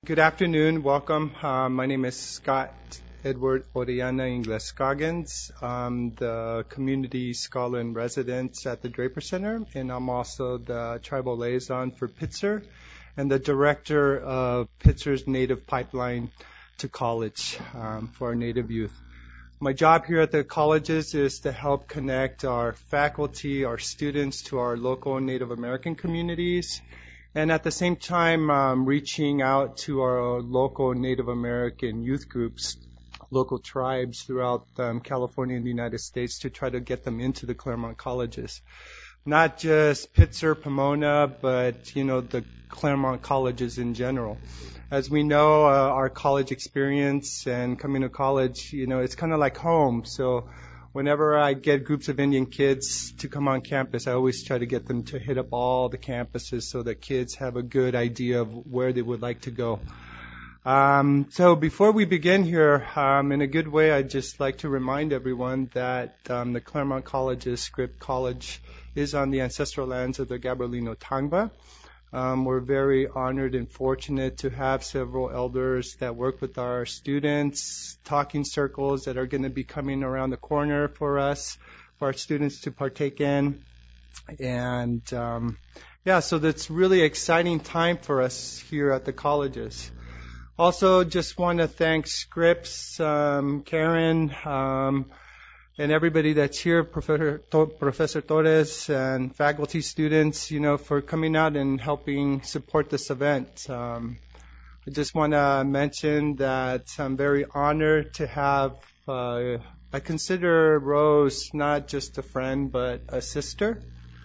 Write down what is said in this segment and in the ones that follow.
Good afternoon. Welcome. My name is Scott Edward Orellana Ingles Scoggins. I'm the community scholar in residence at the Draper Center, and I'm also the tribal liaison for Pitzer and the director of Pitzer's Native Pipeline to College for our Native youth. My job here at the colleges is to help connect our faculty, our students to our local Native American communities, and at the same time reaching out to our local Native American youth groups, local tribes throughout California and the United States to try to get them into the Claremont colleges. Not just Pitzer, Pomona, but, the Claremont colleges in general. As we know, our college experience and coming to college, it's kind of like home. So whenever I get groups of Indian kids to come on campus, I always try to get them to hit up all the campuses so that kids have a good idea of where they would like to go. So before we begin here, in a good way, I'd just like to remind everyone that the Claremont College's Script College is on the ancestral lands of the Gabrielino Tangba. We're very honored and fortunate to have several elders that work with our students, talking circles that are going to be coming around the corner for us, for our students to partake in. And, so that's really exciting time for us here at the colleges. Also, just want to thank Scripps, Karen, and everybody that's here, Professor Torres and faculty, students, for coming out and helping support this event. I just want to mention that I'm very honored to have, I consider Rose not just a friend, but a sister.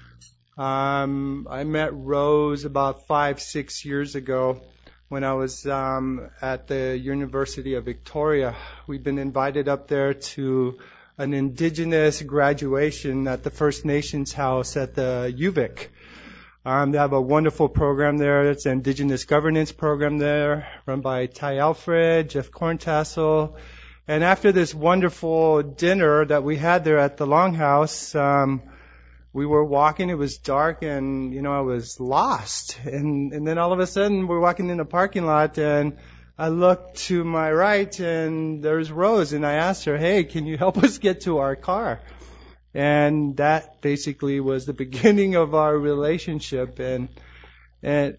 I met Rose about 5-6 years ago when I was at the University of Victoria. We've been invited up there to an indigenous graduation at the First Nations house at the UVic. They have a wonderful program there. It's an indigenous governance program there run by Ty Alfred, Jeff Corntassel. And after this wonderful dinner that we had there at the Longhouse, we were walking, it was dark, and, I was lost. And then all of a sudden, we're walking in the parking lot, and I looked to my right, and there's Rose, and I asked her, hey, can you help us get to our car? And that basically was the beginning of our relationship. And I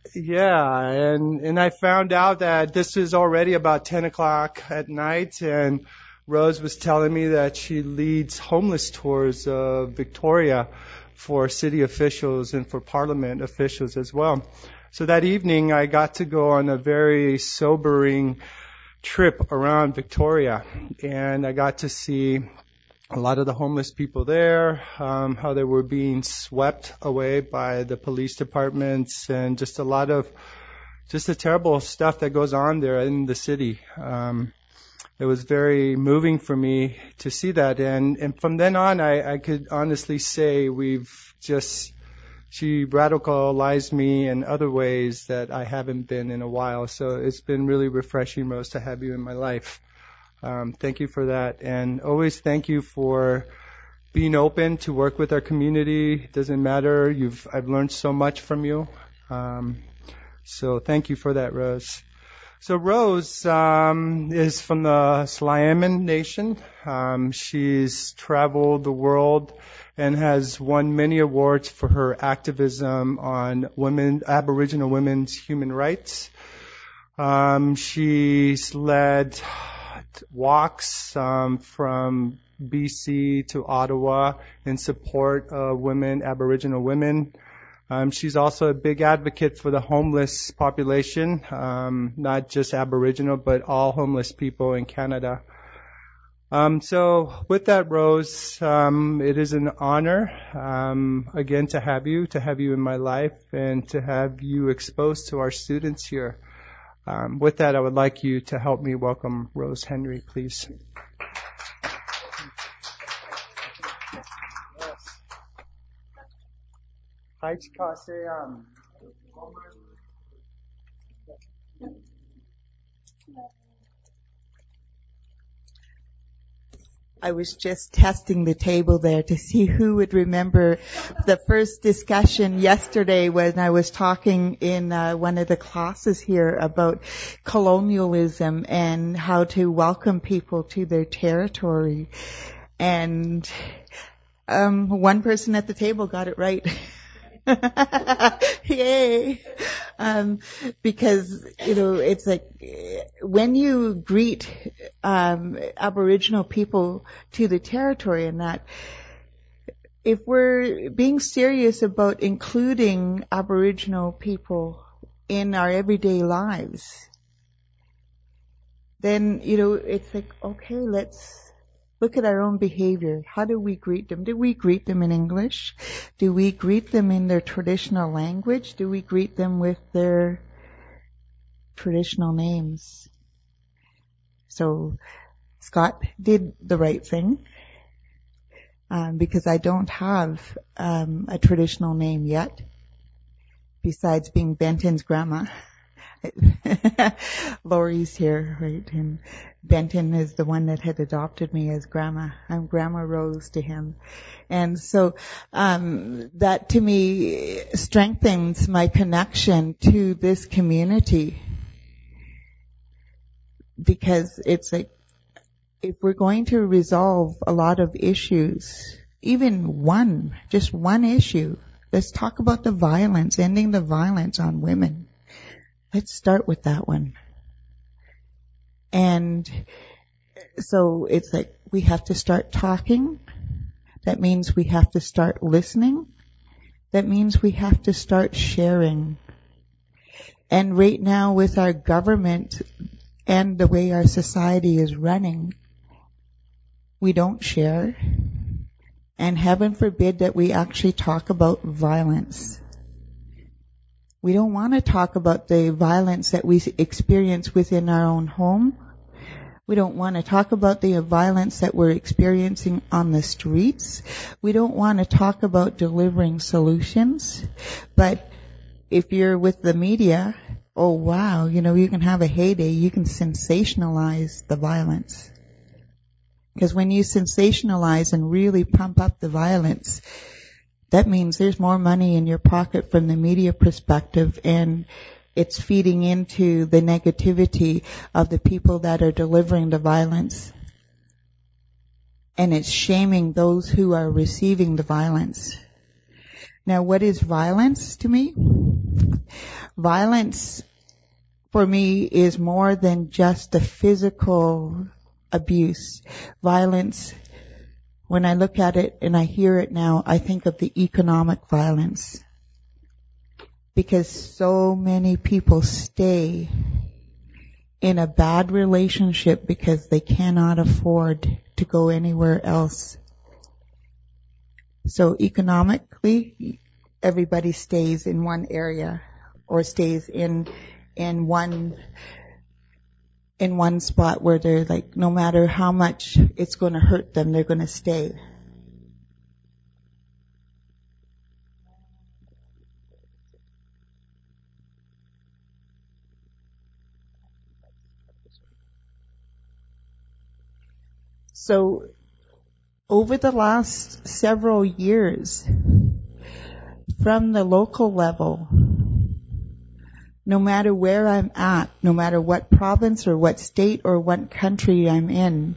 found out that this is already about 10 o'clock at night, and Rose was telling me that she leads homeless tours of Victoria for city officials and for parliament officials as well. So that evening, I got to go on a very sobering trip around Victoria, and I got to see a lot of the homeless people there, how they were being swept away by the police departments, and just a lot of just the terrible stuff that goes on there in the city. It was very moving for me to see that, and from then on, I could honestly say she radicalized me in other ways that I haven't been in a while. So it's been really refreshing, Rose, to have you in my life. Thank you for that. And always thank you for being open to work with our community. It doesn't matter. I've learned so much from you. So thank you for that, Rose. So Rose is from the Sliammon Nation. She's traveled the world and has won many awards for her activism on Aboriginal women's human rights. She's led walks from BC to Ottawa in support of Aboriginal women. She's also a big advocate for the homeless population, not just Aboriginal, but all homeless people in Canada. So with that, Rose, it is an honor, again, to have you in my life and to have you exposed to our students here. With that, I would like you to help me welcome Rose Henry, please. Hi, Chikase. I was just testing the table there to see who would remember the first discussion yesterday when I was talking in one of the classes here about colonialism and how to welcome people to their territory. And one person at the table got it right. Yay. Because, it's like when you greet Aboriginal people to the territory and that, if we're being serious about including Aboriginal people in our everyday lives, then, it's like, okay, let's look at our own behavior. How do we greet them? Do we greet them in English? Do we greet them in their traditional language? Do we greet them with their traditional names? So Scott did the right thing, because I don't have a traditional name yet, besides being Benton's grandma. Lori's here, right? And Benton is the one that had adopted me as grandma. I'm Grandma Rose to him. And so, that to me strengthens my connection to this community. Because it's like, if we're going to resolve a lot of issues, even just one issue, let's talk about the violence, ending the violence on women. Let's start with that one. And so it's like we have to start talking. That means we have to start listening. That means we have to start sharing. And right now with our government and the way our society is running, we don't share. And heaven forbid that we actually talk about violence. We don't want to talk about the violence that we experience within our own home. We don't want to talk about the violence that we're experiencing on the streets. We don't want to talk about delivering solutions. But if you're with the media, oh wow, you can have a heyday. You can sensationalize the violence. Because when you sensationalize and really pump up the violence, that means there's more money in your pocket from the media perspective, and it's feeding into the negativity of the people that are delivering the violence. And it's shaming those who are receiving the violence. Now, what is violence to me? Violence, for me, is more than just the physical abuse. Violence, when I look at it and I hear it now, I think of the economic violence. Because so many people stay in a bad relationship because they cannot afford to go anywhere else. So economically, everybody stays in one area or stays in one spot where they're like, no matter how much it's going to hurt them, they're going to stay. So over the last several years, from the local level, no matter where I'm at, no matter what province or what state or what country I'm in,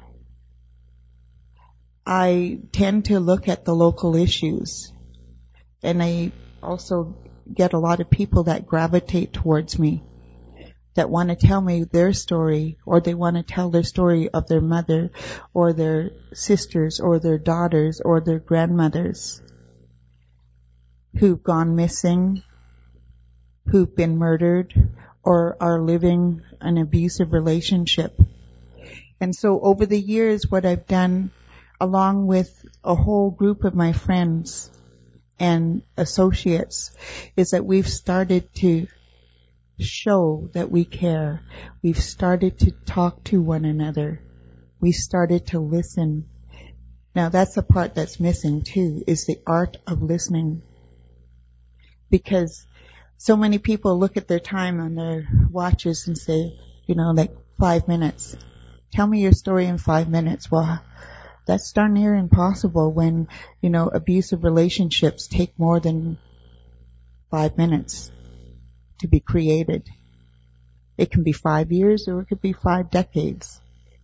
I tend to look at the local issues. And I also get a lot of people that gravitate towards me, that want to tell me their story, or they want to tell their story of their mother or their sisters or their daughters or their grandmothers who've gone missing, who've been murdered, or are living an abusive relationship. And so over the years, what I've done, along with a whole group of my friends and associates, is that we've started to show that we care. We've started to talk to one another. We started to listen. Now that's the part that's missing too, is the art of listening. Because so many people look at their time on their watches and say, like 5 minutes. Tell me your story in 5 minutes. Well, That's darn near impossible when, abusive relationships take more than 5 minutes to be created. It can be 5 years or it could be 5 decades.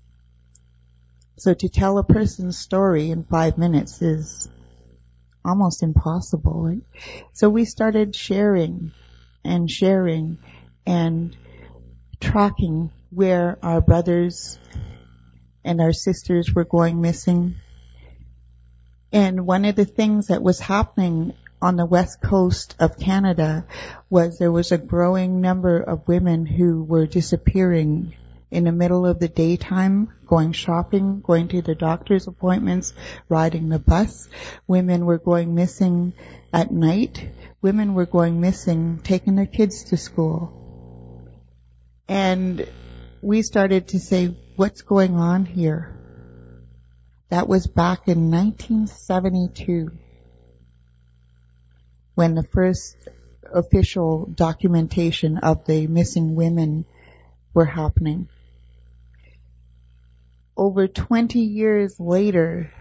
So to tell a person's story in 5 minutes is almost impossible. Right? So we started sharing and tracking where our brothers and our sisters were going missing. And one of the things that was happening on the west coast of Canada was there was a growing number of women who were disappearing in the middle of the daytime, going shopping, going to their doctor's appointments, riding the bus. Women were going missing at night. Women were going missing, taking their kids to school. And we started to say, what's going on here? That was back in 1972 when the first official documentation of the missing women were happening. Over 20 years later,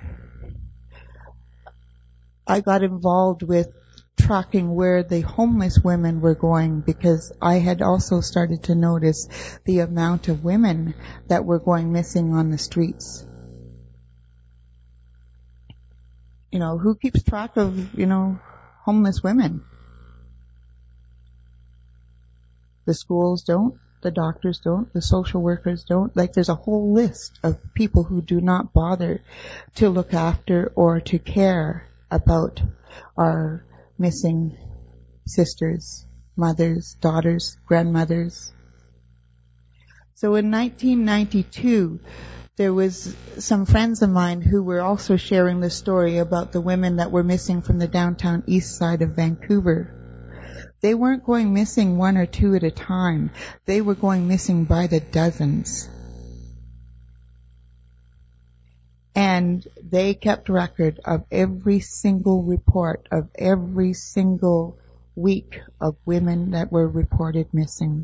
I got involved with tracking where the homeless women were going because I had also started to notice the amount of women that were going missing on the streets. Who keeps track of, homeless women? The schools don't, the doctors don't, the social workers don't. There's a whole list of people who do not bother to look after or to care about our missing sisters, mothers, daughters, grandmothers. So in 1992, there was some friends of mine who were also sharing the story about the women that were missing from the downtown east side of Vancouver. They weren't going missing 1 or 2 at a time. They were going missing by the dozens. And they kept record of every single report of every single week of women that were reported missing.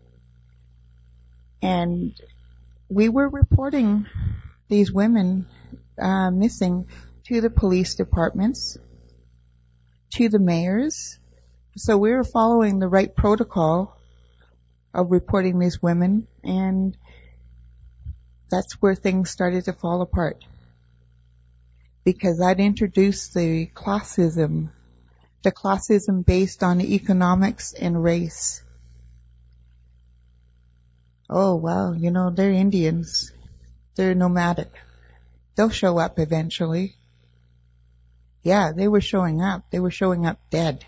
And we were reporting these women missing to the police departments, to the mayors. So we were following the right protocol of reporting these women, and that's where things started to fall apart. Because I'd introduced the classism based on economics and race. Oh, wow, they're Indians. They're nomadic. They'll show up eventually. Yeah, they were showing up. They were showing up dead.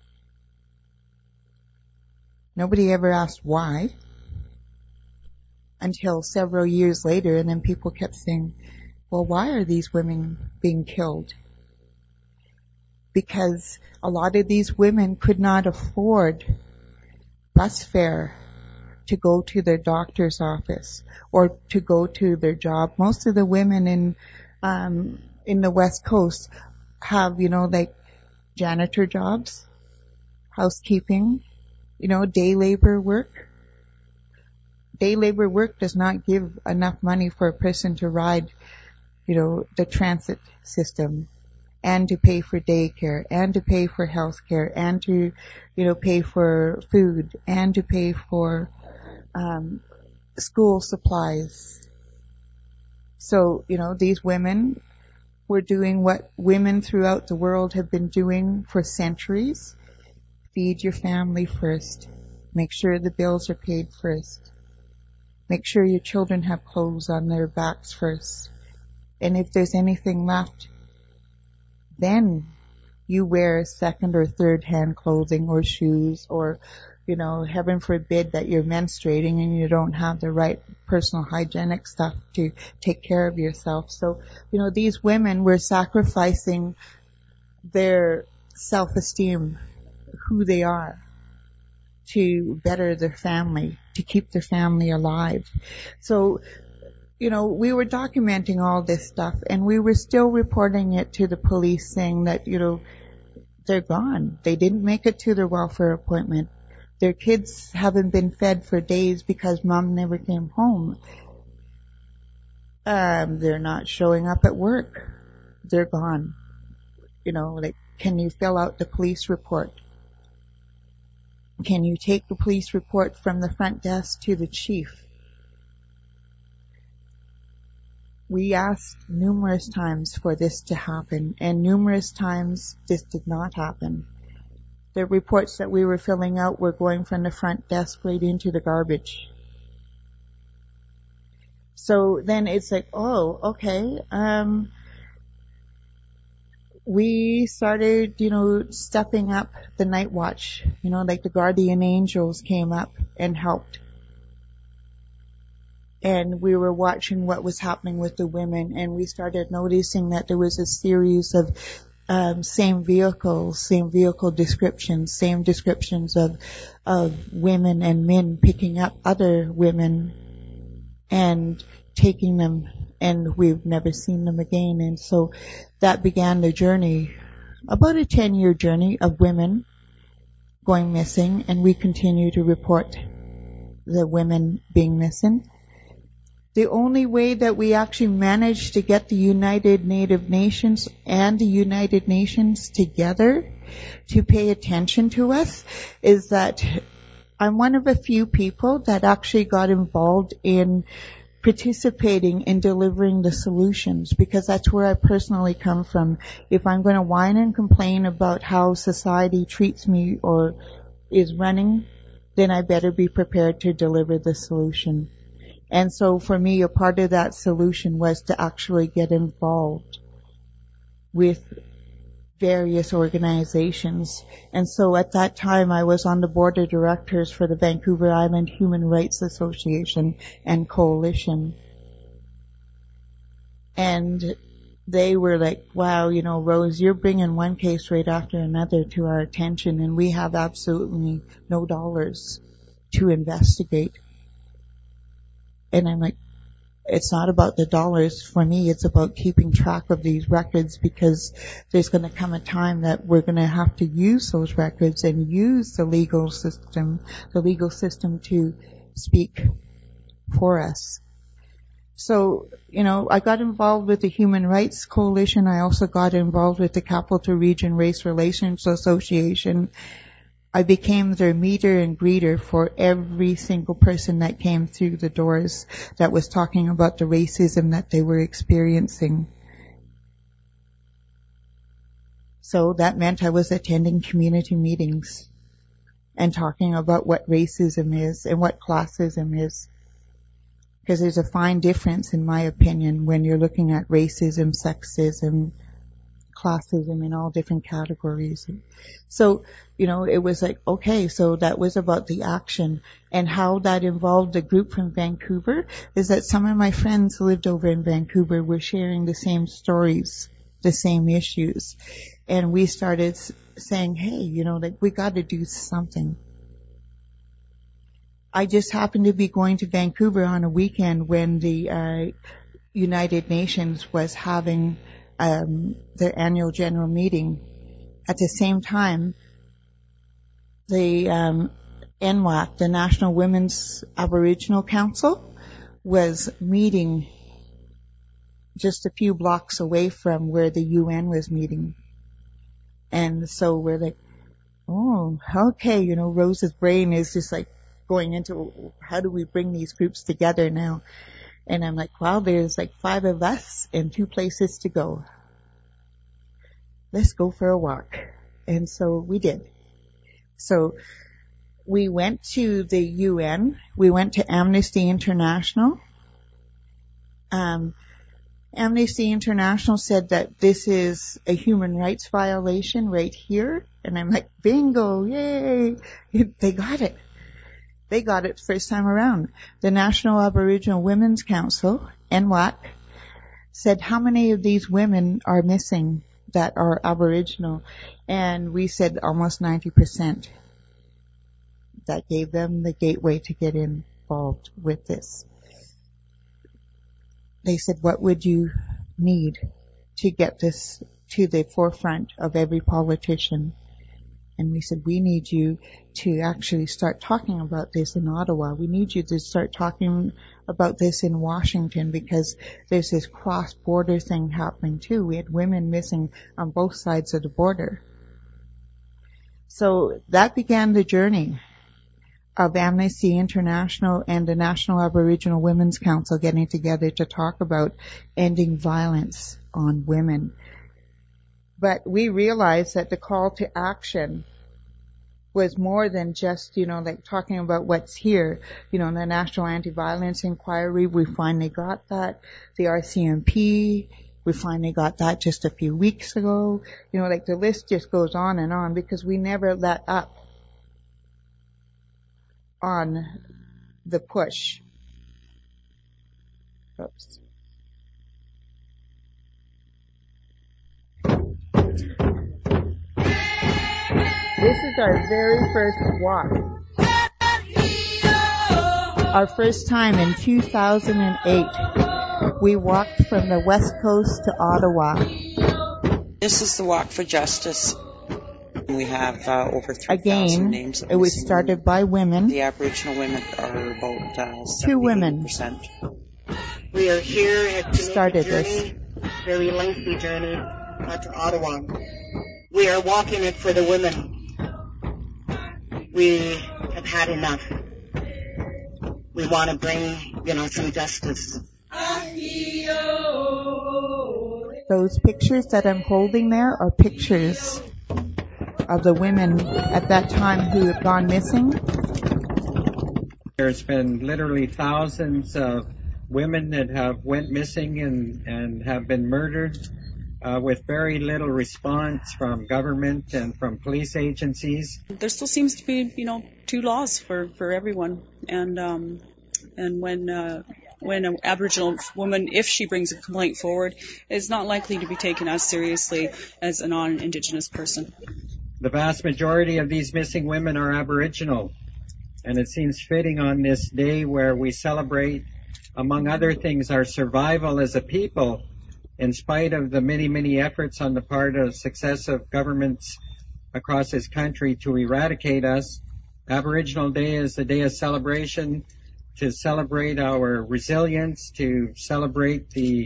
Nobody ever asked why until several years later, and then people kept saying, well, why are these women being killed? Because a lot of these women could not afford bus fare to go to their doctor's office or to go to their job. Most of the women in the West Coast have, janitor jobs, housekeeping, day labor work. Day labor work does not give enough money for a person to ride, the transit system and to pay for daycare and to pay for health care and to, pay for food and to pay for school supplies. So, these women were doing what women throughout the world have been doing for centuries. Feed your family first. Make sure the bills are paid first. Make sure your children have clothes on their backs first. And if there's anything left, then you wear second or third hand clothing or shoes or, heaven forbid that you're menstruating and you don't have the right personal hygienic stuff to take care of yourself. So, these women were sacrificing their self-esteem, who they are, to better their family, to keep their family alive. So, we were documenting all this stuff and we were still reporting it to the police saying that, they're gone. They didn't make it to their welfare appointment. Their kids haven't been fed for days because mom never came home. They're not showing up at work. They're gone. Like, can you fill out the police report? Can you take the police report from the front desk to the chief? We asked numerous times for this to happen, and numerous times this did not happen. The reports that we were filling out were going from the front desk right into the garbage. So then it's like, oh, okay. We started, stepping up the night watch. Like the guardian angels came up and helped. And we were watching what was happening with the women, and we started noticing that there was a series of same vehicle descriptions, same descriptions of women and men picking up other women and taking them, and we've never seen them again. And so that began the journey, about a 10-year journey of women going missing, and we continue to report the women being missing. The only way that we actually managed to get the United Native Nations and the United Nations together to pay attention to us is that I'm one of a few people that actually got involved in participating in delivering the solutions, because that's where I personally come from. If I'm going to whine and complain about how society treats me or is running, then I better be prepared to deliver the solution. And so for me, a part of that solution was to actually get involved with various organizations. And so at that time, I was on the board of directors for the Vancouver Island Human Rights Association and Coalition. And they were like, wow, Rose, you're bringing one case right after another to our attention, and we have absolutely no dollars to investigate. And I'm like, it's not about the dollars for me, it's about keeping track of these records, because there's going to come a time that we're going to have to use those records and use the legal system to speak for us. So, I got involved with the Human Rights Coalition. I also got involved with the Capital Region Race Relations Association. I became their meter and greeter for every single person that came through the doors that was talking about the racism that they were experiencing. So that meant I was attending community meetings and talking about what racism is and what classism is. Because there's a fine difference, in my opinion, when you're looking at racism, sexism, classism in all different categories. So, it was like, okay, so that was about the action. And how that involved a group from Vancouver is that some of my friends who lived over in Vancouver were sharing the same stories, the same issues. And we started saying, hey, we got to do something. I just happened to be going to Vancouver on a weekend when the United Nations was having their annual general meeting. At the same time, the NWAC, the National Women's Aboriginal Council, was meeting just a few blocks away from where the UN was meeting. And so we're like, oh, okay, Rose's brain is just like going into, how do we bring these groups together now? And I'm like, wow, there's like 5 of us and 2 places to go. Let's go for a walk. And so we did. So we went to the UN. We went to Amnesty International. Amnesty International said that this is a human rights violation right here. And I'm like, bingo, yay. They got it. They got it first time around. The National Aboriginal Women's Council, NWAC, said how many of these women are missing that are Aboriginal? And we said almost 90%. That gave them the gateway to get involved with this. They said, what would you need to get this to the forefront of every politician? And we said, we need you to actually start talking about this in Ottawa. We need you to start talking about this in Washington, because there's this cross-border thing happening too. We had women missing on both sides of the border. So that began the journey of Amnesty International and the National Aboriginal Women's Council getting together to talk about ending violence on women. But we realized that the call to action was more than just, like talking about what's here. The National Anti-Violence Inquiry, we finally got that. The RCMP, we finally got that just a few weeks ago. The list just goes on, because we never let up on the push. Oops. This is our very first walk. Our first time in 2008. We walked from the West Coast to Ottawa. This is the Walk for Justice. We have over 3,000 names. Again, it was started by women. The Aboriginal women are about 2 women. We are here to started this very lengthy journey to Ottawa. We are walking it for the women. We have had enough. We want to bring, some justice. Those pictures that I'm holding there are pictures of the women at that time who have gone missing. There's been literally thousands of women that have went missing and have been murdered with very little response from government and from police agencies. There still seems to be, 2 laws for everyone, and when an Aboriginal woman, if she brings a complaint forward, is not likely to be taken as seriously as a non-Indigenous person. The vast majority of these missing women are Aboriginal, and it seems fitting on this day where we celebrate, among other things, our survival as a people, in spite of the many, many efforts on the part of successive governments across this country to eradicate us. Aboriginal Day is a day of celebration, to celebrate our resilience, to celebrate the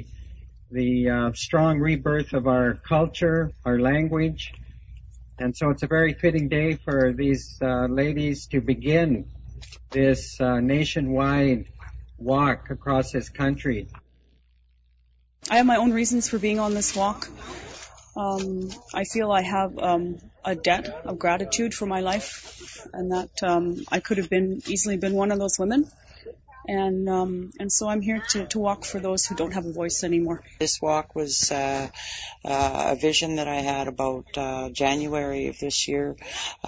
strong rebirth of our culture, our language. And so it's a very fitting day for these ladies to begin this nationwide walk across this country. I have my own reasons for being on this walk. I feel I have a debt of gratitude for my life, and that I could have easily been one of those women. And so I'm here to walk for those who don't have a voice anymore. This walk was a vision that I had about January of this year,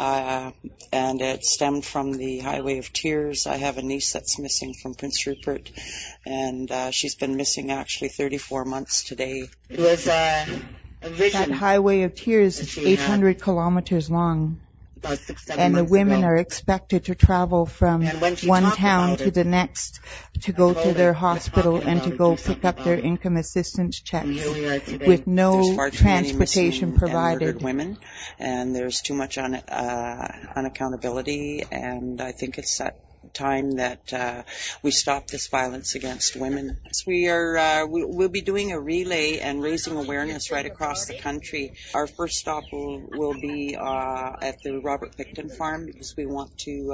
and it stemmed from the Highway of Tears. I have a niece that's missing from Prince Rupert, and she's been missing actually 34 months today. It was a vision. That Highway of Tears is 800 kilometers long. And the women are expected to travel from one town to the next to go to their hospital and to go pick up their income assistance checks with no transportation provided. Women, and there's too much unaccountability, and I think it's that time that we stop this violence against women. So we'll be doing a relay and raising awareness right across the country. Our first stop will be at the Robert Picton Farm, because we want to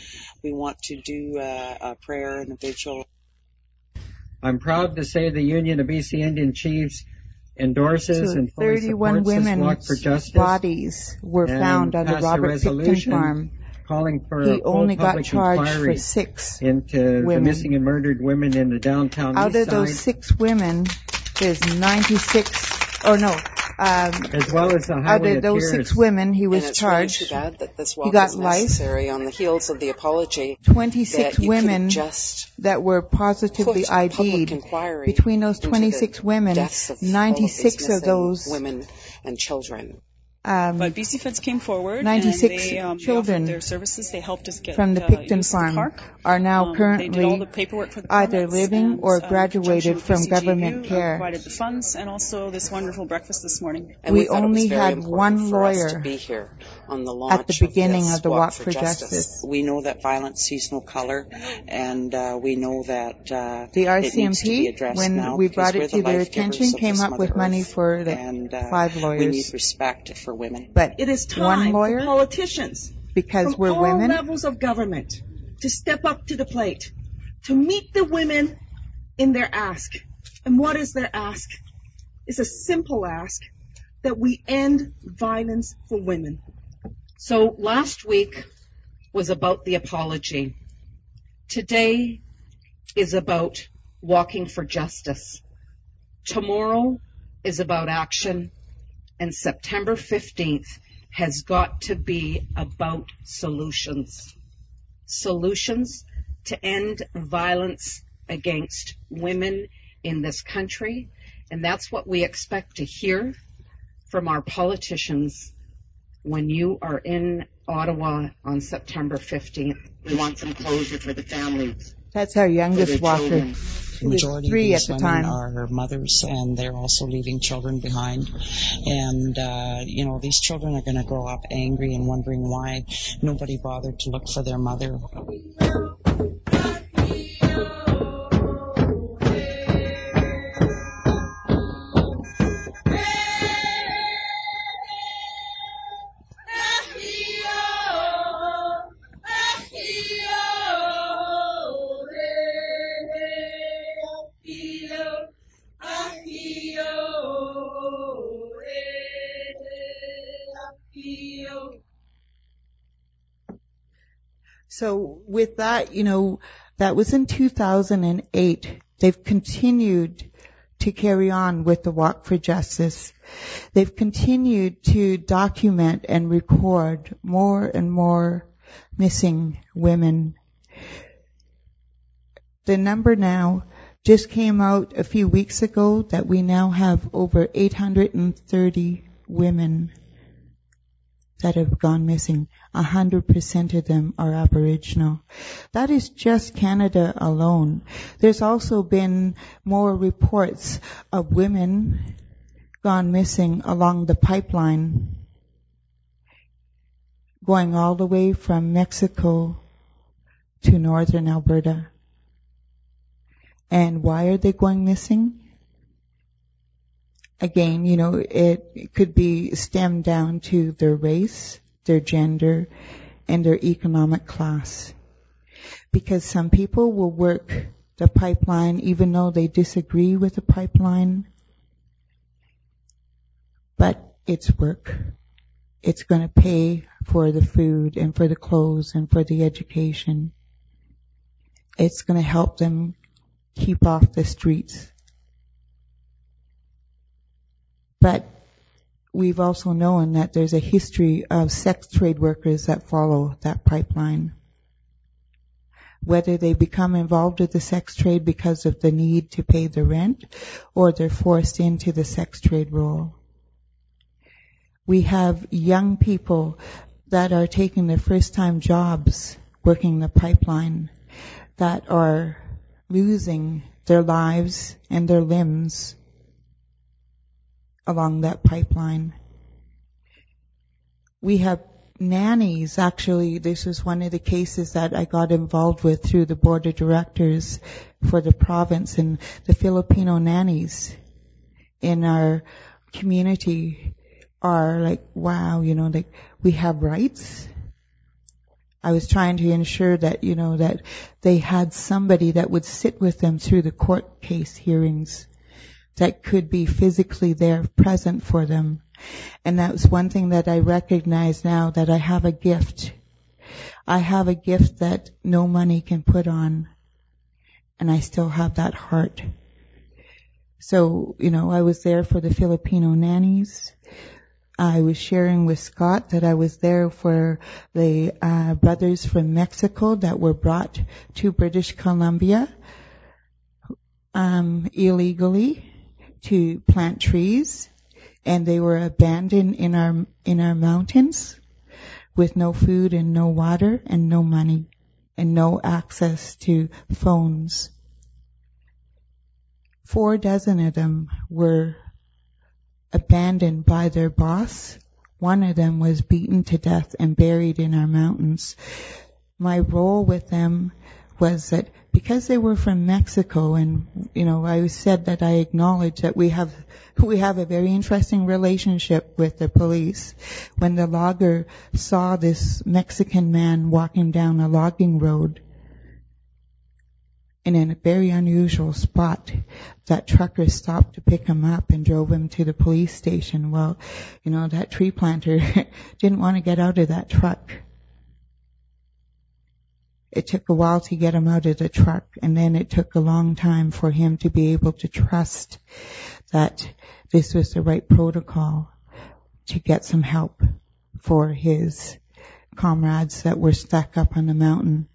do a prayer and a vigil. I'm proud to say the Union of BC Indian Chiefs endorses and fully supports this Walk for Justice. 31 women's bodies were found on the Robert Picton Farm. Calling for he a only got public charged inquiry for 6 into women. The missing and murdered women in the downtown Out east of those side. 6 women, there's 96. Oh no. As well as the Highway out of those Tears. 6 women, he was charged. Really too bad that this walk he got is life. Necessary on the heels of the apology. 26 women that were positively ID'd. Between those 26 women, 96 of those women and children. But BC Feds came forward 96 and they children offered their services. They helped us get from the Picton use Farm the park. are now They did all currently the paperwork for the either permits living or and, graduated from CCTU, government care. Provided the funds and also this wonderful breakfast this morning. And we thought only it was very had important one for us lawyer to be here on the launch at the beginning this of the Walk for Justice. We know that violence sees no color, and we know that The it needs to be RCMP, addressed when now we because brought we're it the to their life givers attention, of came this up with Mother money Earth, for and 5 lawyers. we need respect for women. But It is one time lawyer, for politicians because from we're all women, levels of government to step up to the plate, to meet the women in their ask. And what is their ask? It's a simple ask, that we end violence for women. So last week was about the apology. Today is about walking for justice. Tomorrow is about action. And September 15th has got to be about solutions. Solutions to end violence against women in this country. And that's what we expect to hear from our politicians when you are in Ottawa on September 15th. We want some closure for the families. that's our youngest For their walker. children. She was 3 at the time. Are mothers, and they're also leaving children behind. And, these children are going to grow up angry and wondering why nobody bothered to look for their mother. So with that, that was in 2008. They've continued to carry on with the Walk for Justice. They've continued to document and record more and more missing women. The number now just came out a few weeks ago that we now have over 830 women that have gone missing. 100% of them are Aboriginal. That is just Canada alone. There's also been more reports of women gone missing along the pipeline, going all the way from Mexico to northern Alberta. And why are they going missing? Again, it could be stemmed down to their race, their gender, and their economic class. Because some people will work the pipeline even though they disagree with the pipeline. But it's work. It's going to pay for the food and for the clothes and for the education. It's going to help them keep off the streets. But we've also known that there's a history of sex trade workers that follow that pipeline. Whether they become involved with the sex trade because of the need to pay the rent, or they're forced into the sex trade role. We have young people that are taking their first time jobs working the pipeline that are losing their lives and their limbs along that pipeline. We have nannies. Actually, this is one of the cases that I got involved with through the board of directors for the province, and the Filipino nannies in our community are like, wow, we have rights. I was trying to ensure that, that they had somebody that would sit with them through the court case hearings, that could be physically there, present for them. And that was one thing that I recognize now, that I have a gift. I have a gift that no money can put on. And I still have that heart. So, I was there for the Filipino nannies. I was sharing with Scott that I was there for the brothers from Mexico that were brought to British Columbia illegally to plant trees, and they were abandoned in our mountains with no food and no water and no money and no access to phones. 4 dozen of them were abandoned by their boss One of them was beaten to death and buried in our mountains. My role with them was that because they were from Mexico, and I said that I acknowledge that we have a very interesting relationship with the police. When the logger saw this Mexican man walking down a logging road and in a very unusual spot, that trucker stopped to pick him up and drove him to the police station. Well, that tree planter didn't want to get out of that truck. It took a while to get him out of the truck, and then it took a long time for him to be able to trust that this was the right protocol to get some help for his comrades that were stuck up on the mountain.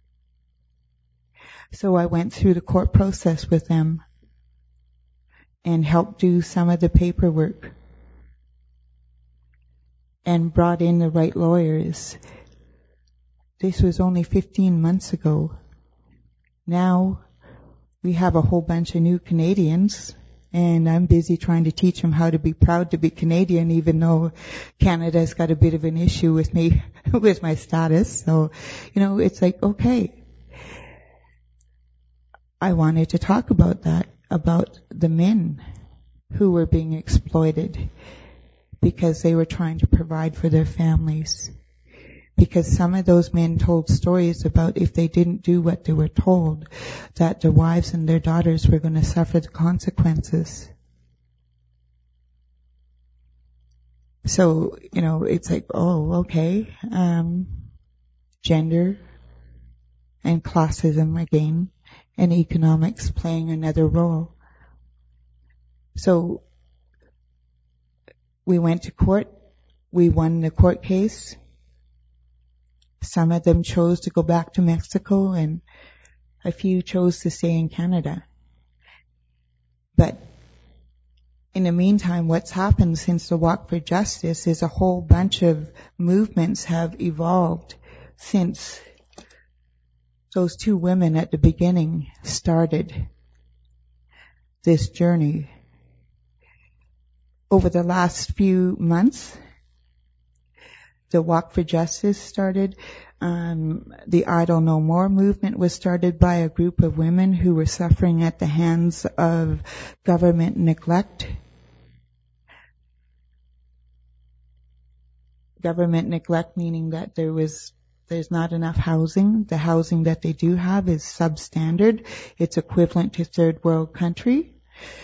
So I went through the court process with them and helped do some of the paperwork and brought in the right lawyers. This was only 15 months ago. Now we have a whole bunch of new Canadians, and I'm busy trying to teach them how to be proud to be Canadian, even though Canada's got a bit of an issue with me, with my status. So, it's like, okay. I wanted to talk about that, about the men who were being exploited because they were trying to provide for their families. Because some of those men told stories about if they didn't do what they were told, that their wives and their daughters were going to suffer the consequences. So, it's like, oh, okay, gender and classism again, and economics playing another role. So, we went to court. We won the court case. Some of them chose to go back to Mexico, and a few chose to stay in Canada. But in the meantime, what's happened since the Walk for Justice is a whole bunch of movements have evolved since those two women at the beginning started this journey. Over the last few months, the Walk for Justice started. The Idle No More movement was started by a group of women who were suffering at the hands of government neglect. Government neglect meaning that there's not enough housing. The housing that they do have is substandard. It's equivalent to third world country.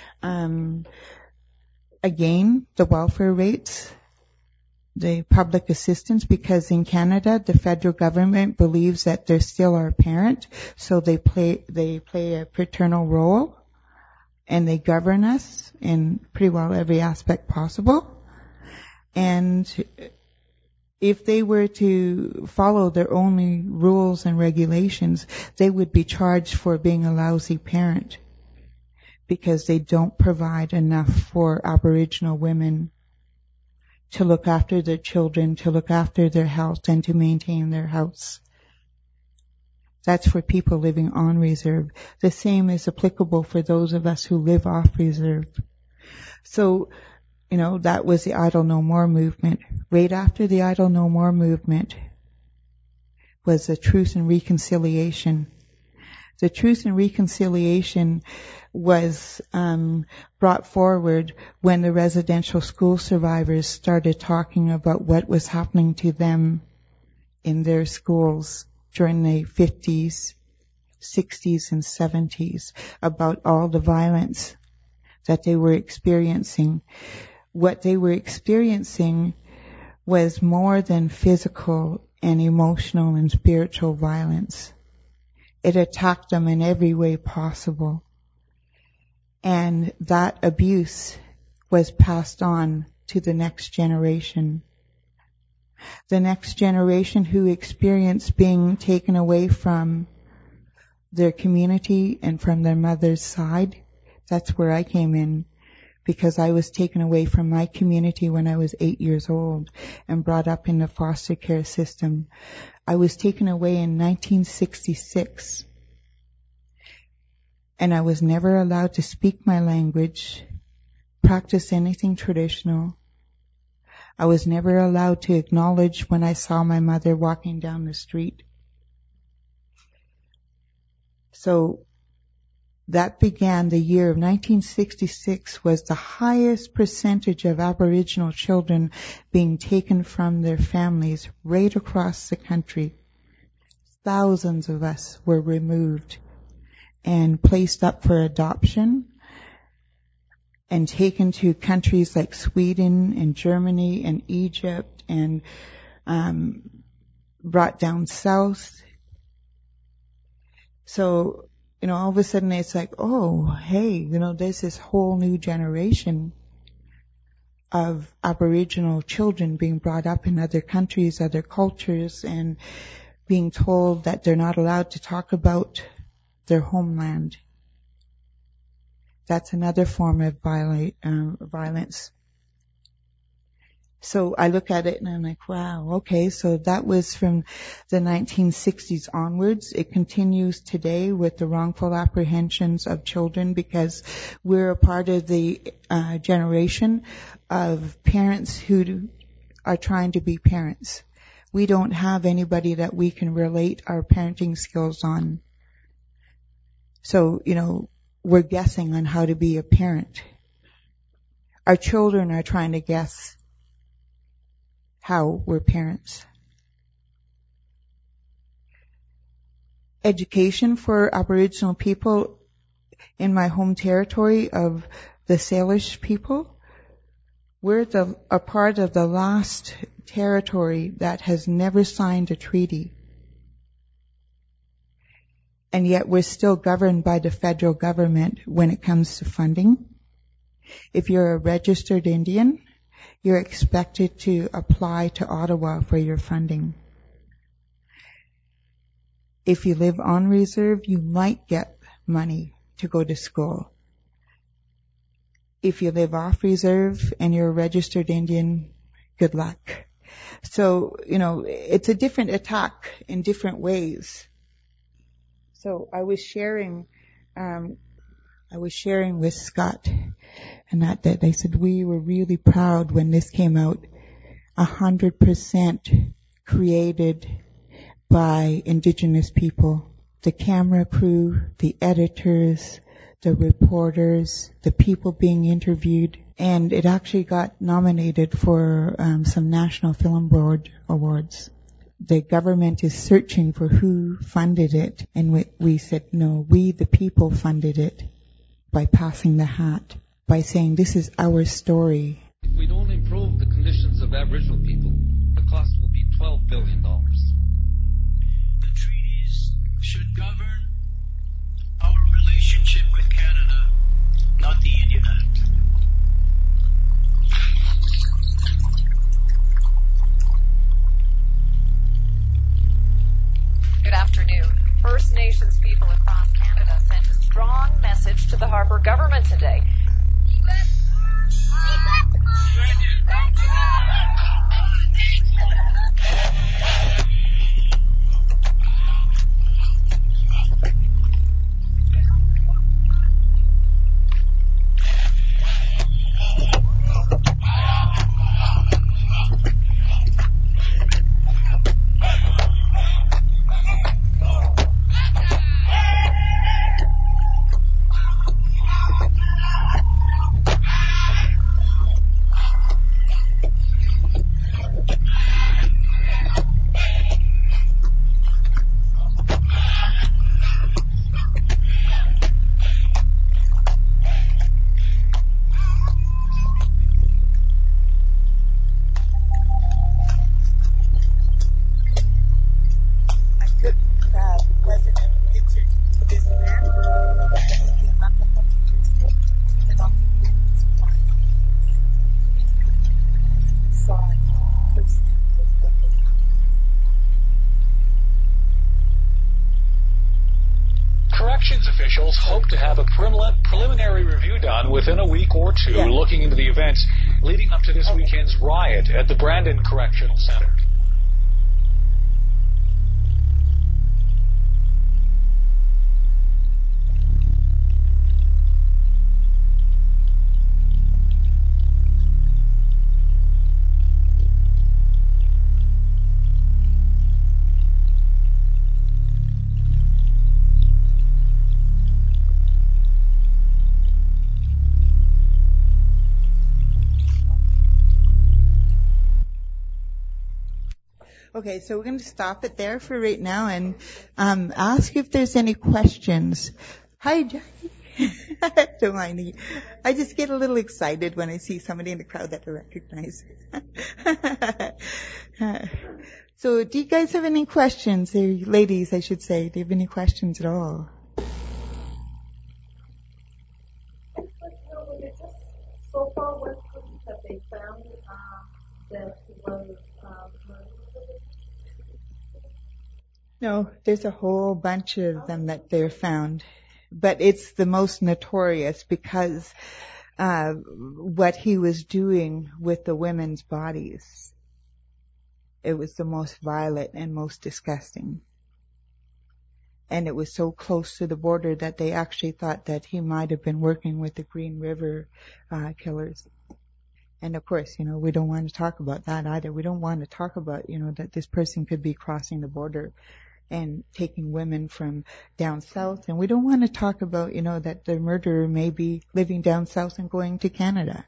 Again, the welfare rates, the public assistance, because in Canada the federal government believes that they're still our parent, so they play a paternal role, and they govern us in pretty well every aspect possible. And if they were to follow their own rules and regulations, they would be charged for being a lousy parent because they don't provide enough for Aboriginal women to look after their children, to look after their health, and to maintain their house. That's for people living on reserve. The same is applicable for those of us who live off reserve. So, that was the Idle No More movement. Right after the Idle No More movement was the Truth and Reconciliation. The Truth and Reconciliation was brought forward when the residential school survivors started talking about what was happening to them in their schools during the 50s, 60s, and 70s, about all the violence that they were experiencing. What they were experiencing was more than physical and emotional and spiritual violence. It attacked them in every way possible. And that abuse was passed on to the next generation. The next generation who experienced being taken away from their community and from their mother's side. That's where I came in, because I was taken away from my community when I was 8 years old and brought up in the foster care system. I was taken away in 1966, and I was never allowed to speak my language, practice anything traditional. I was never allowed to acknowledge when I saw my mother walking down the street. So that began the year of 1966 was the highest percentage of Aboriginal children being taken from their families right across the country. Thousands of us were removed and placed up for adoption and taken to countries like Sweden and Germany and Egypt and brought down south. So, all of a sudden it's like, oh, hey, there's this whole new generation of Aboriginal children being brought up in other countries, other cultures, and being told that they're not allowed to talk about their homeland. That's another form of violence. So I look at it and I'm like, wow, okay, so that was from the 1960s onwards. It continues today with the wrongful apprehensions of children because we're a part of the generation of parents who are trying to be parents. We don't have anybody that we can relate our parenting skills on. So, we're guessing on how to be a parent. Our children are trying to guess how we're parents. Education for Aboriginal people in my home territory of the Salish people, we're a part of the last territory that has never signed a treaty. And yet we're still governed by the federal government when it comes to funding. If you're a registered Indian, you're expected to apply to Ottawa for your funding. If you live on reserve, you might get money to go to school. If you live off reserve and you're a registered Indian, good luck. So, it's a different attack in different ways. So I was sharing with Scott and that they said we were really proud when this came out, 100% created by Indigenous people. The camera crew, the editors, the reporters, the people being interviewed, and it actually got nominated for some National Film Board awards. The government is searching for who funded it, and we said, no, we the people funded it by passing the hat, by saying this is our story. If we don't improve the conditions of Aboriginal people, the cost will be $12 billion. The treaties should govern our relationship with Canada, not the Indian Act. Good afternoon. First Nations people across Canada sent a strong message to the Harper government today. Officials hope to have a preliminary review done within a week or two, looking into the events leading up to this weekend's riot at the Brandon Correctional Center. Okay, so we're going to stop it there for right now and ask if there's any questions. Hi, Jackie. Don't mind me. I just get a little excited when I see somebody in the crowd that I recognize. So do you guys have any questions? Or ladies, I should say. Do you have any questions at all? So far, what have they found that was No, there's a whole bunch of them that they're found. But it's the most notorious because what he was doing with the women's bodies. It was the most violent and most disgusting. And it was so close to the border that they actually thought that he might have been working with the Green River killers. And of course, we don't want to talk about that either. We don't want to talk about, that this person could be crossing the border and taking women from down south. And we don't want to talk about, that the murderer may be living down south and going to Canada.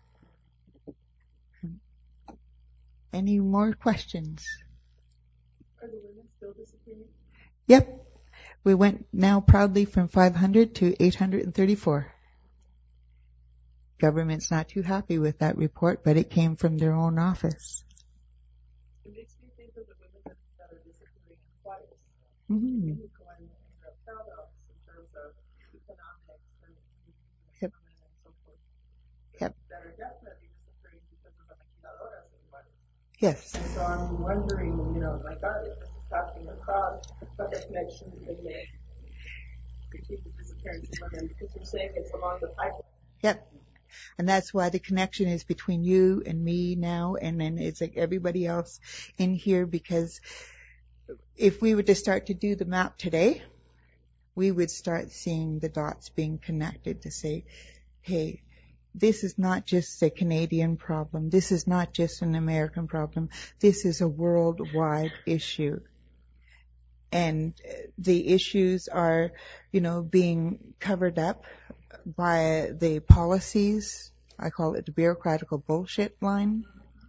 Any more questions? Are the women still disappearing? Yep. We went now proudly from 500 to 834. Government's not too happy with that report, but it came from their own office. It makes me think of the women that are disappearing in choirs. Mm-hmm. Paradox in terms of economics and Yep. and so forth. Yep. That are definitely disappearing because of the maquiladoras and what. Yes. And so I'm wondering, my God, if this is happening across, what the connection is made between the disappearance of women, because you're saying it's along the pipeline. Yep. And that's why the connection is between you and me now, and then it's like everybody else in here, because if we were to start to do the map today, we would start seeing the dots being connected to say, hey, this is not just a Canadian problem. This is not just an American problem. This is a worldwide issue. And the issues are, being covered up by the policies. I call it the bureaucratical bullshit line.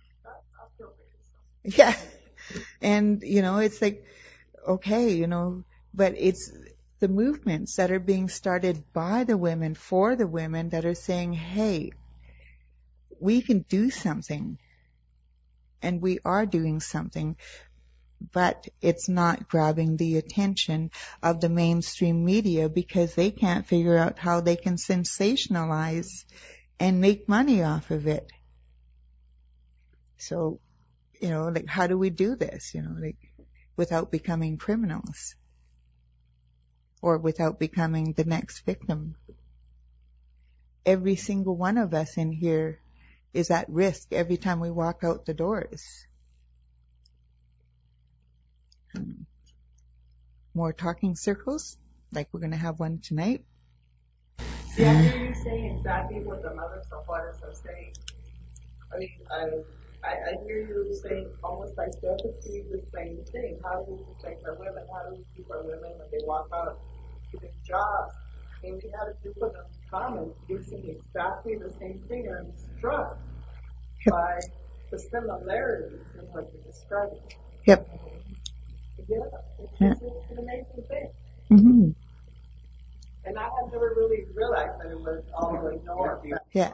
Yeah. And, it's like, okay, but it's the movements that are being started by the women, for the women, that are saying, hey, we can do something. And we are doing something. But it's not grabbing the attention of the mainstream media because they can't figure out how they can sensationalize and make money off of it. So, how do we do this, without becoming criminals or without becoming the next victim? Every single one of us in here is at risk every time we walk out the doors. More talking circles, like we're going to have one tonight. See, I hear you saying exactly what the mothers of Juarez are saying. I mean, I hear you saying almost like they're the same thing. How do we protect our women? How do we keep our women when they walk out to their jobs? And we had a group of them comment using exactly the same thing, and I'm struck by the similarities in what you're describing. Yep. Yeah, it's an amazing thing. Mm-hmm. And I had never really realized that it was all the way north. Yeah.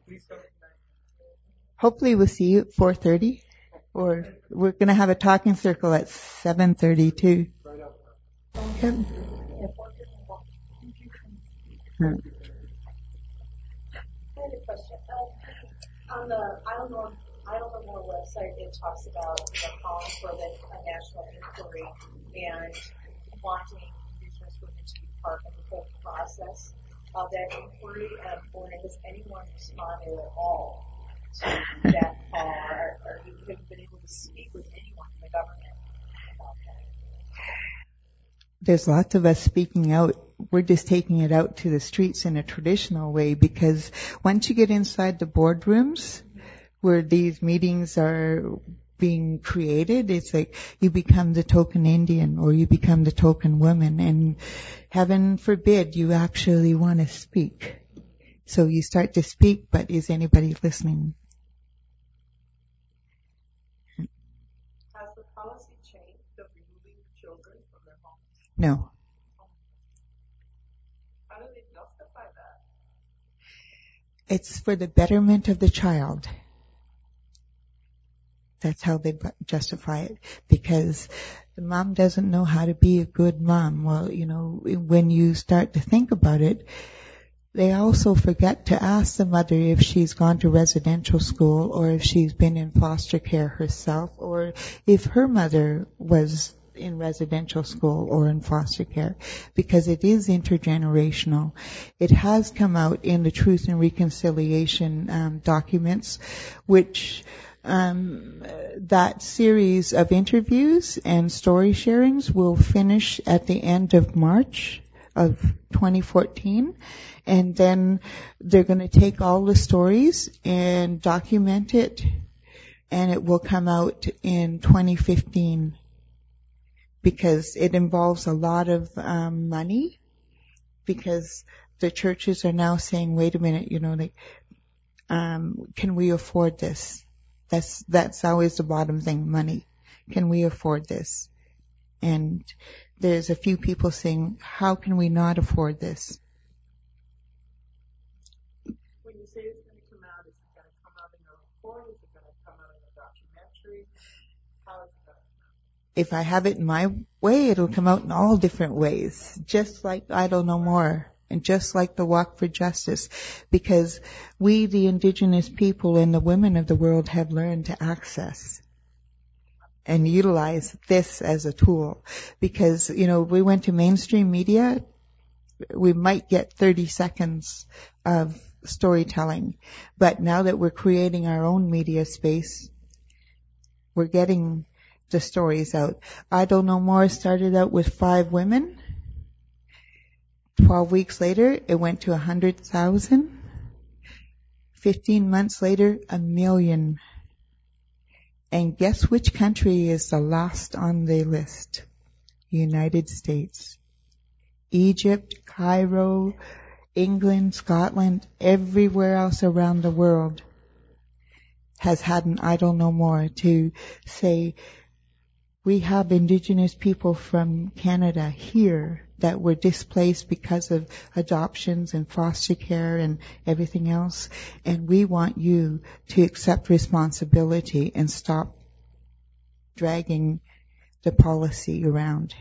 Hopefully we'll see you at 4:30, or we're going to have a talking circle at 7:30 too. Yep. I have a question. On the Isle of More website, it talks about calling for a national inquiry and wanting Indigenous women to be part of the whole process of that inquiry. And I'm wondering, has anyone responded at all to that call? Or have you been able to speak with anyone in the government about that? There's lots of us speaking out. We're just taking it out to the streets in a traditional way, because once you get inside the boardrooms where these meetings are being created, it's like you become the token Indian or you become the token woman, and heaven forbid you actually want to speak. So you start to speak, but is anybody listening? Has the policy changed No. How do they justify that? It's for the betterment of the child. That's how they justify it. Because the mom doesn't know how to be a good mom. Well, when you start to think about it, they also forget to ask the mother if she's gone to residential school or if she's been in foster care herself or if her mother was in residential school or in foster care, because it is intergenerational. It has come out in the Truth and Reconciliation documents, which that series of interviews and story sharings will finish at the end of March of 2014. And then they're going to take all the stories and document it, and it will come out in 2015 because it involves a lot of money, because the churches are now saying, wait a minute, can we afford this? That's always the bottom thing, money. Can we afford this? And there's a few people saying, how can we not afford this? When you say it's going to come out, is it going to come out in a report? Is it going to come out in a documentary? How is it going to come out? If I have it in my way, it'll come out in all different ways, just like Idle No More. And just like the Walk for Justice, because we, the indigenous people and the women of the world, have learned to access and utilize this as a tool. Because, we went to mainstream media, we might get 30 seconds of storytelling. But now that we're creating our own media space, we're getting the stories out. Idle No More started out with 5 women. 12 weeks later, it went to 100,000. 15 months later, 1 million. And guess which country is the last on the list? United States. Egypt, Cairo, England, Scotland, everywhere else around the world has had an Idle No More to say, we have Indigenous people from Canada here that were displaced because of adoptions and foster care and everything else. And we want you to accept responsibility and stop dragging the policy around.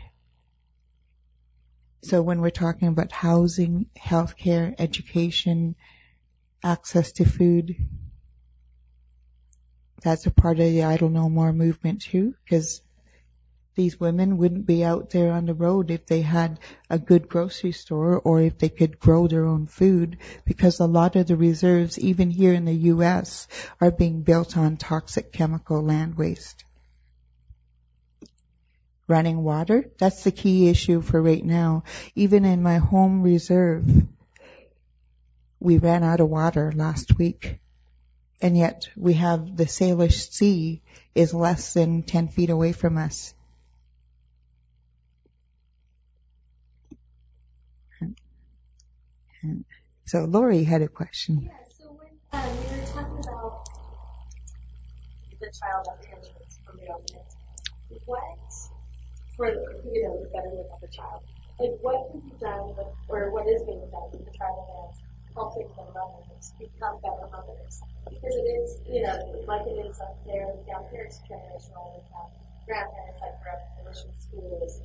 So when we're talking about housing, healthcare, education, access to food, that's a part of the Idle No More movement too, because these women wouldn't be out there on the road if they had a good grocery store or if they could grow their own food, because a lot of the reserves, even here in the U.S., are being built on toxic chemical land waste. Running water, that's the key issue for right now. Even in my home reserve, we ran out of water last week. And yet we have the Salish Sea is less than 10 feet away from us. So Lori had a question. Yeah, so when we were talking about the child apprehensions from the government, what, for the betterment of the child, what can be done with, or what is being done with the tribal lands, helping the mothers become better mothers? Because it is, like it is up there, down here it's generational, we have grandparents like foundation schools,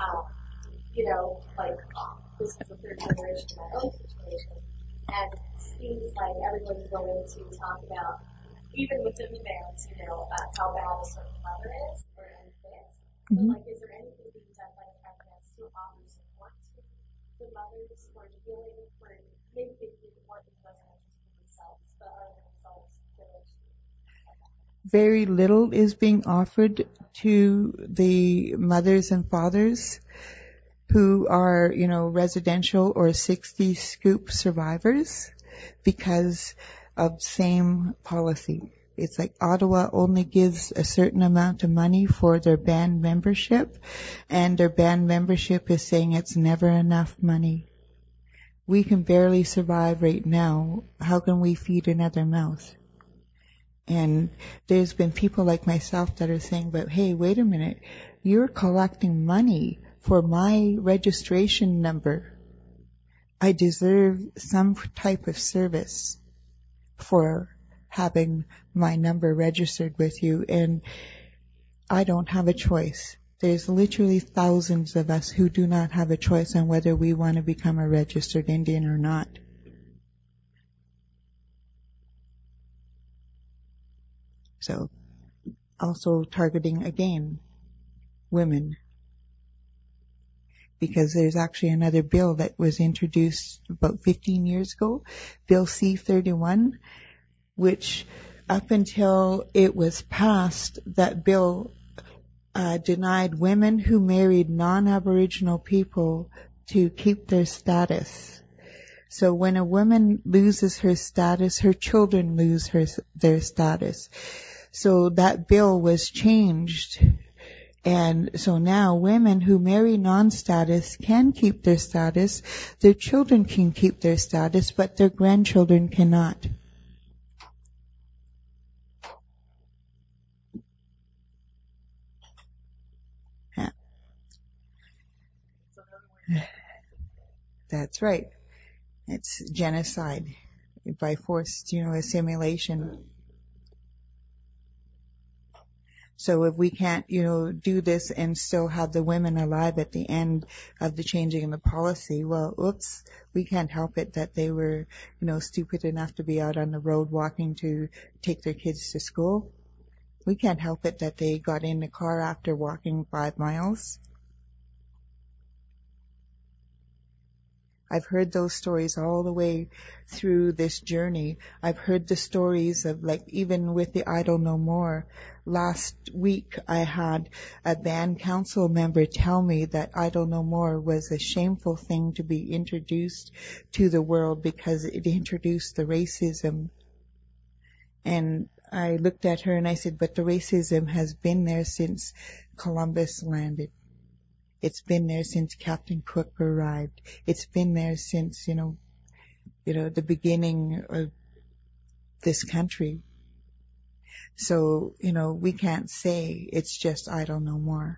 this is the third generation of my own situation. And it seems like everyone's willing to talk about, even within the bands, how bad a certain mother is or unfit. But is there anything being done by the bands to offer support to the mothers or dealing for maybe they can work with residentials for themselves, but are themselves village? Very little is being offered to the mothers and fathers who are, residential or 60 scoop survivors because of same policy. It's like Ottawa only gives a certain amount of money for their band membership, and their band membership is saying it's never enough money. We can barely survive right now. How can we feed another mouth? And there's been people like myself that are saying, but hey, wait a minute, you're collecting money for my registration number, I deserve some type of service for having my number registered with you, and I don't have a choice. There's literally thousands of us who do not have a choice on whether we want to become a registered Indian or not. So, also targeting again women, because there's actually another bill that was introduced about 15 years ago, Bill C-31, which up until it was passed, that bill denied women who married non-Aboriginal people to keep their status. So when a woman loses her status, her children lose their status. So that bill was changed. And so now women who marry non-status can keep their status, their children can keep their status, but their grandchildren cannot. That's right. It's genocide by forced, assimilation. So if we can't, do this and still have the women alive at the end of the changing of the policy, well, oops, we can't help it that they were, stupid enough to be out on the road walking to take their kids to school. We can't help it that they got in the car after walking 5 miles. I've heard those stories all the way through this journey. I've heard the stories of, even with the Idle No More. Last week I had a band council member tell me that Idle No More was a shameful thing to be introduced to the world because it introduced the racism. And I looked at her and I said, but the racism has been there since Columbus landed. It's been there since Captain Cook arrived. It's been there since, the beginning of this country. So, we can't say it's just Idle No More.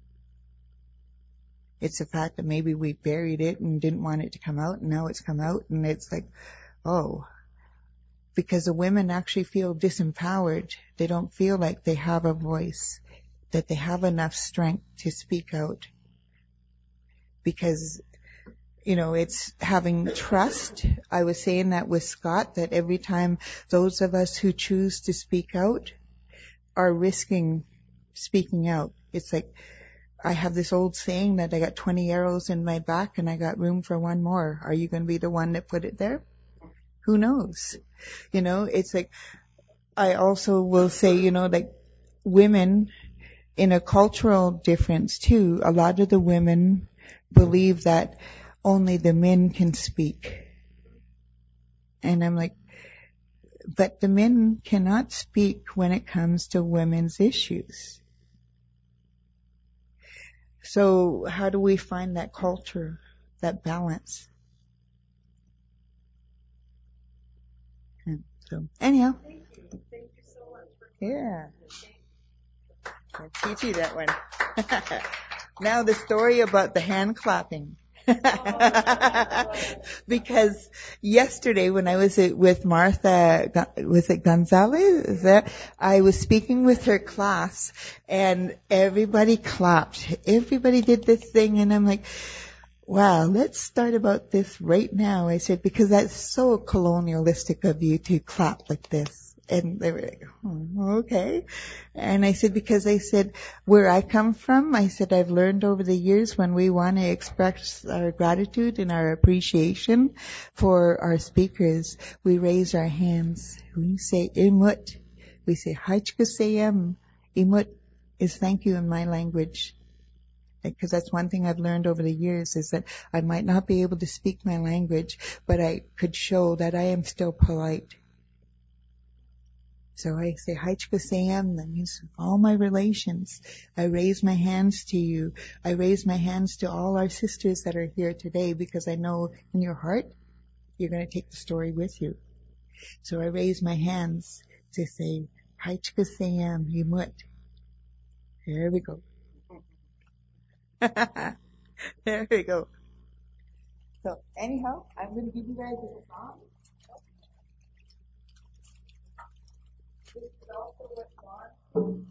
It's the fact that maybe we buried it and didn't want it to come out, and now it's come out, and it's like, oh. Because the women actually feel disempowered. They don't feel like they have a voice, that they have enough strength to speak out. Because, it's having trust. I was saying that with Scott, that every time those of us who choose to speak out are risking speaking out. It's like, I have this old saying that I got 20 arrows in my back and I got room for one more. Are you going to be the one that put it there? Who knows? It's like, I also will say, women, in a cultural difference too, a lot of the women believe that only the men can speak. And I'm like, but the men cannot speak when it comes to women's issues. So how do we find that culture, that balance? And so anyhow. Thank you so much for yeah. I'll teach you that one. Now the story about the hand clapping. Because yesterday when I was with Martha, was it Gonzalez? I was speaking with her class and everybody clapped. Everybody did this thing and I'm like, wow, let's start about this right now. I said, because that's so colonialistic of you to clap like this. And they were like, oh, okay. And I said, because I said, where I come from, I said, I've learned over the years when we want to express our gratitude and our appreciation for our speakers, we raise our hands. We say, imut. We say, haichkasayam. Imut is thank you in my language. Because that's one thing I've learned over the years is that I might not be able to speak my language, but I could show that I am still polite. So I say, haichkasayam, that means all my relations. I raise my hands to you. I raise my hands to all our sisters that are here today because I know in your heart, you're going to take the story with you. So I raise my hands to say, haichkasayam, yimut. There we go. There we go. So anyhow, I'm going to give you guys a song. This is also what's on.